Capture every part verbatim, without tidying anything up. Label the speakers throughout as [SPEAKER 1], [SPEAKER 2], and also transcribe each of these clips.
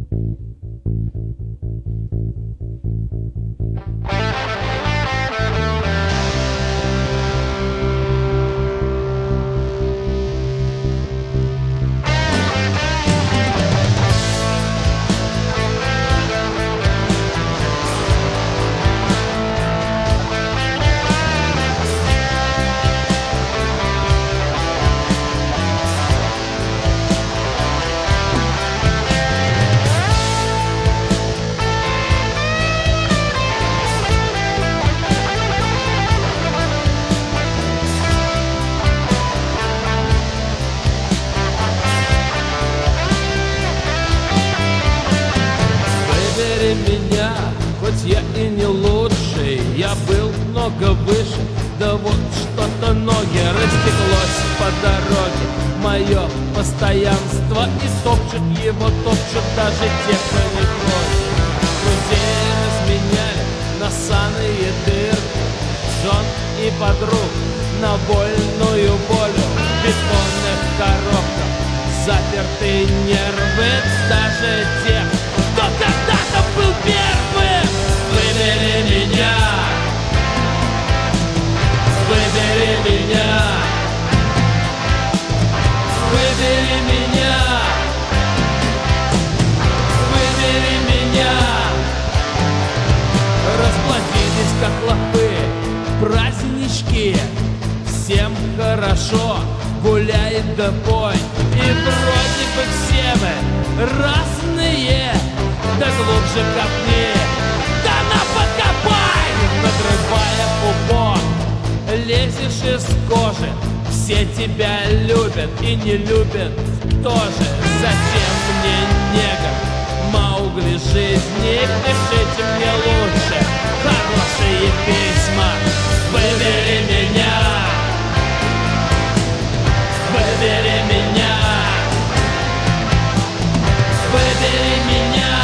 [SPEAKER 1] Меня, хоть я и не лучший, я был много выше, да вот что-то ноги растеклось по дороге. Мое постоянство и топчут его, топчут даже те, кто не хочет. Друзей разменяли на саные дырки, жен и подруг на вольную волю. В бетонных коробках запертые нервы, даже те, кто когда-то был первым. Выбери меня, выбери меня, выбери меня, выбери меня. Расплатились как лохы, празднички, всем хорошо, гуляй да пой. И вроде бы все мы разные, да глубже копни, да на подкопай. Надрывая пупок, лезешь из кожи, все тебя любят и не любят тоже. Зачем мне негр, Маугли жизни? Пишите мне лучше хорошие письма. Выбери меня, выбери меня, выбери меня,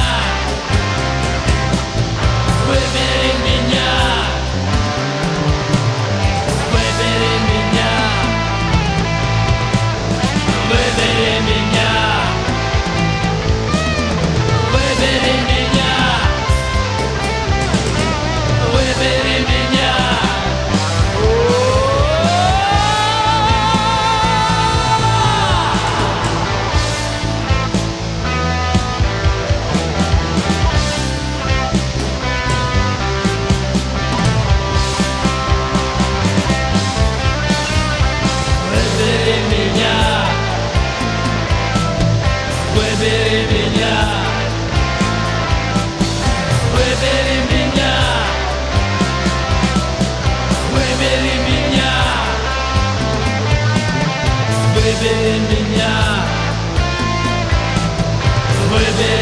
[SPEAKER 1] выбери меня, выбери меня, выбери меня, выбери меня, выбери меня. Выбери меня, выбери меня, выбери меня, выбери меня, выбери.